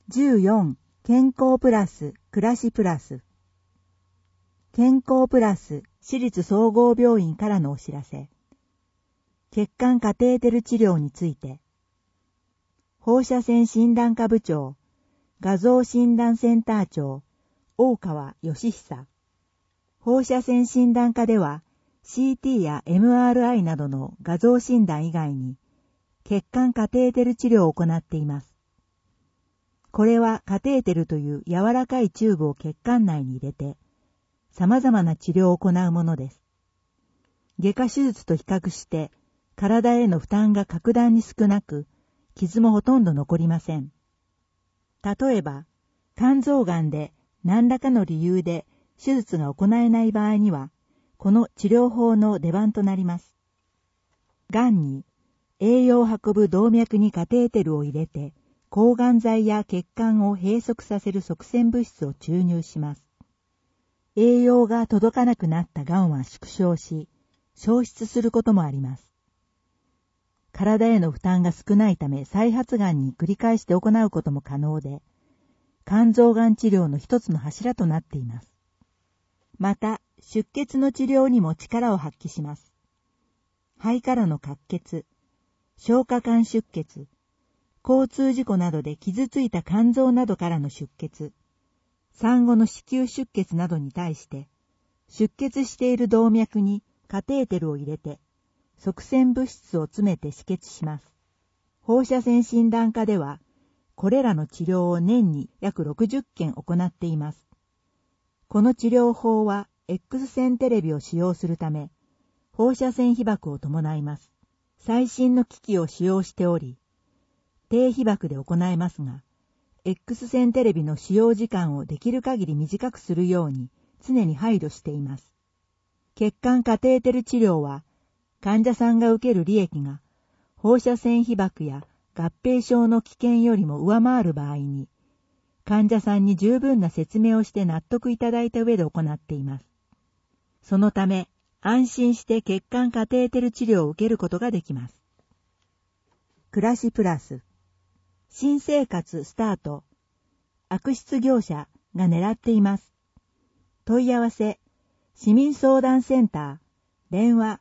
14. 健康プラス暮らしプラス。健康プラス私立総合病院からのお知らせ。血管カテーテル治療について。放射線診断科部長、画像診断センター長、大川義久。放射線診断科では CT や MRI などの画像診断以外に血管カテーテル治療を行っています。これはカテーテルという柔らかいチューブを血管内に入れて様々な治療を行うものです。外科手術と比較して体への負担が格段に少なく、傷もほとんど残りません。例えば、肝臓がんで何らかの理由で手術が行えない場合には、この治療法の出番となります。がんに栄養を運ぶ動脈にカテーテルを入れて、抗がん剤や血管を閉塞させる塞栓物質を注入します。栄養が届かなくなったがんは縮小し、消失することもあります。体への負担が少ないため再発がんに繰り返して行うことも可能で、肝臓がん治療の一つの柱となっています。また、出血の治療にも力を発揮します。肺からの滑血、消化管出血、交通事故などで傷ついた肝臓などからの出血、産後の子宮出血などに対して、出血している動脈にカテーテルを入れて、塞栓物質を詰めて止血します。放射線診断科では、これらの治療を年に約60件行っています。この治療法は X 線テレビを使用するため、放射線被曝を伴います。最新の機器を使用しており、低被曝で行えますが、X 線テレビの使用時間をできる限り短くするように常に配慮しています。血管カテーテル治療は、患者さんが受ける利益が放射線被曝や合併症の危険よりも上回る場合に、患者さんに十分な説明をして納得いただいた上で行っています。そのため、安心して血管カテーテル治療を受けることができます。暮らしプラス。新生活スタート。悪質業者が狙っています。問い合わせ、市民相談センター、電話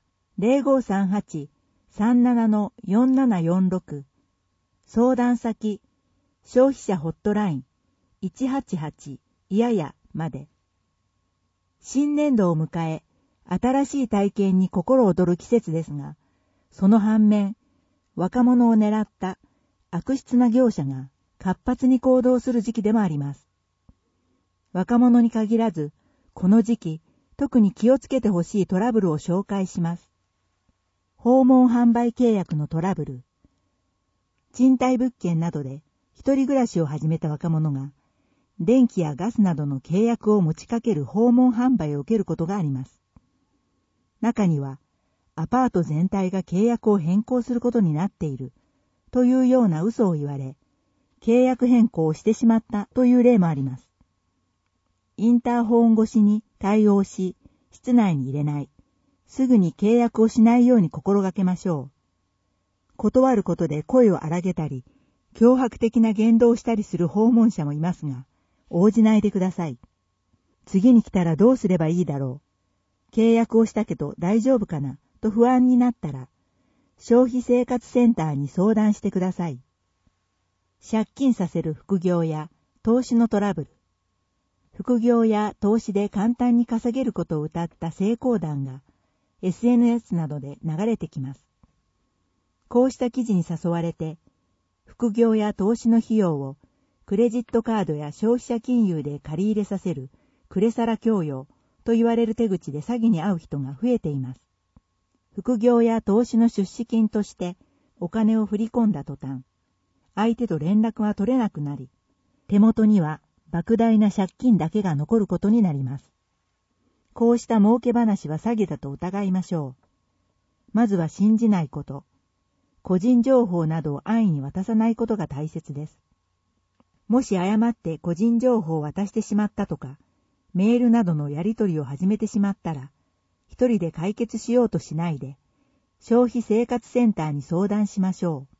0538-37-4746、相談先、消費者ホットライン188いややまで。新年度を迎え、新しい体験に心躍る季節ですが、その反面、若者を狙った悪質な業者が活発に行動する時期でもあります。若者に限らず、この時期、特に気をつけてほしいトラブルを紹介します。訪問販売契約のトラブル。賃貸物件などで一人暮らしを始めた若者が、電気やガスなどの契約を持ちかける訪問販売を受けることがあります。中には、アパート全体が契約を変更することになっているというような嘘を言われ、契約変更をしてしまったという例もあります。インターホン越しに対応し、室内に入れない。すぐに契約をしないように心がけましょう。断ることで声を荒げたり、脅迫的な言動をしたりする訪問者もいますが、応じないでください。次に来たらどうすればいいだろう。契約をしたけど大丈夫かなと不安になったら、消費生活センターに相談してください。借金させる副業や投資のトラブル。副業や投資で簡単に稼げることを謳った成功談が SNS などで流れてきます。こうした記事に誘われて、副業や投資の費用をクレジットカードや消費者金融で借り入れさせるクレサラ強要と言われる手口で詐欺に遭う人が増えています。副業や投資の出資金としてお金を振り込んだ途端、相手と連絡が取れなくなり、手元には莫大な借金だけが残ることになります。こうした儲け話は詐欺だと疑いましょう。まずは信じないこと、個人情報などを安易に渡さないことが大切です。もし誤って個人情報を渡してしまったとか、メールなどのやり取りを始めてしまったら、一人で解決しようとしないで、消費生活センターに相談しましょう。